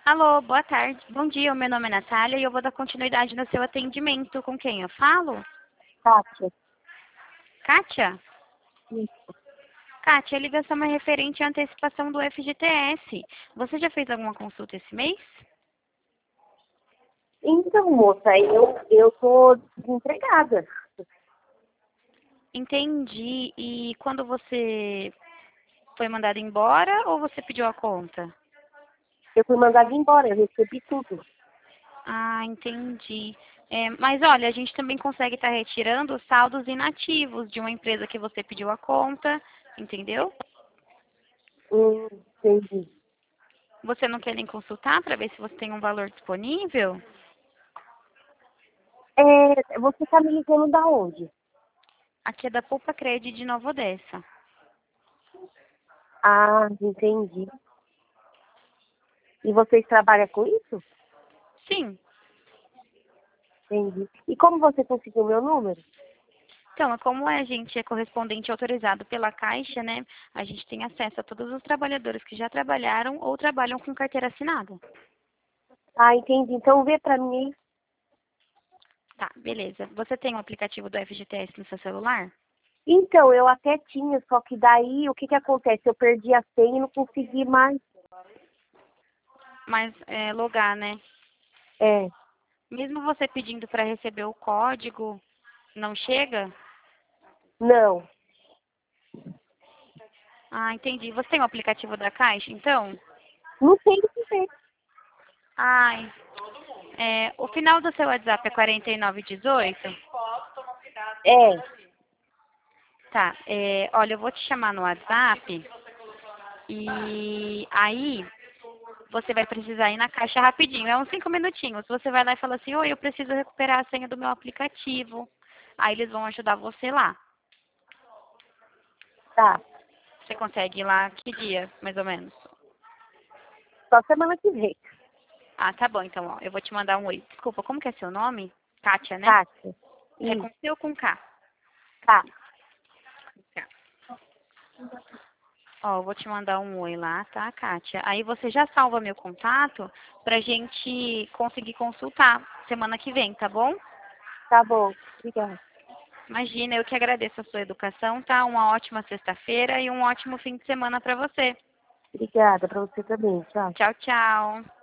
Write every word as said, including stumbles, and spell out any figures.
Alô, boa tarde. Bom dia, o meu nome é Natália e eu vou dar continuidade no seu atendimento. Com quem eu falo? Kátia. Kátia? Isso. Kátia, a ligação é referente à antecipação do F G T S. Você já fez alguma consulta esse mês? Então, moça, eu, eu tô desempregada. Entendi. E quando você foi mandada embora ou você pediu a conta? Eu fui mandada embora, eu recebi tudo. Ah, entendi. É, mas olha, a gente também consegue estar retirando os saldos inativos de uma empresa que você pediu a conta, entendeu? Hum, entendi. Você não quer nem consultar para ver se você tem um valor disponível? É, você tá me ligando da onde? Aqui é da Poupa Cred de Nova Odessa. Ah, entendi. E vocês trabalham com isso? Sim. Entendi. E como você conseguiu meu número? Então, como a gente é correspondente autorizado pela Caixa, né? A gente tem acesso a todos os trabalhadores que já trabalharam ou trabalham com carteira assinada. Ah, entendi. Então vê pra mim aí. Tá, beleza. Você tem o aplicativo do F G T S no seu celular? Então, eu até tinha, só que daí o que que acontece? Eu perdi a senha e não consegui mais. Mas é, logar, né? É, Mesmo você pedindo para receber o código, não chega? não. Ah, entendi. Você tem o aplicativo da Caixa, então? Não sei o que ver. Ai, é, o final do seu WhatsApp é quarenta e nove dezoito? É, Tá, é, olha, eu vou te chamar no WhatsApp e aí você vai precisar ir na caixa rapidinho, é uns cinco minutinhos. Você vai lá e fala assim, oi, eu preciso recuperar a senha do meu aplicativo. Aí eles vão ajudar você lá. tá. Você consegue ir lá que dia, mais ou menos? Só semana que vem. Ah, tá bom, então, ó, eu vou te mandar um oi. Desculpa, como que é seu nome? Kátia, né? Kátia. É com Isso, C ou com K? tá. K. Ó, eu vou te mandar um oi lá, tá, Kátia? Aí você já salva meu contato pra gente conseguir consultar semana que vem, tá bom? Tá bom. Obrigada. Imagina, eu que agradeço a sua educação, tá? Uma ótima sexta-feira e um ótimo fim de semana pra você. Obrigada pra você também. Tchau. Tchau, tchau.